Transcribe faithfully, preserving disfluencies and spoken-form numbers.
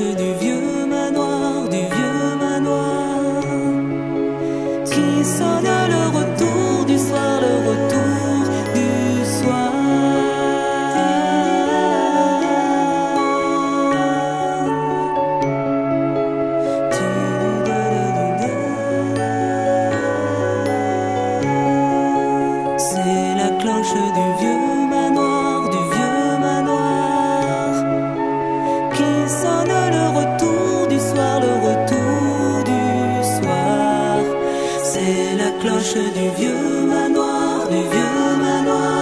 du vieux manoir, du vieux manoir, qui sonne le retour du soir, le retour du soir. C'est la cloche du vieux manoir, du vieux manoir, qui sonne le retour du soir, le retour du soir. C'est la cloche du vieux manoir, du vieux manoir.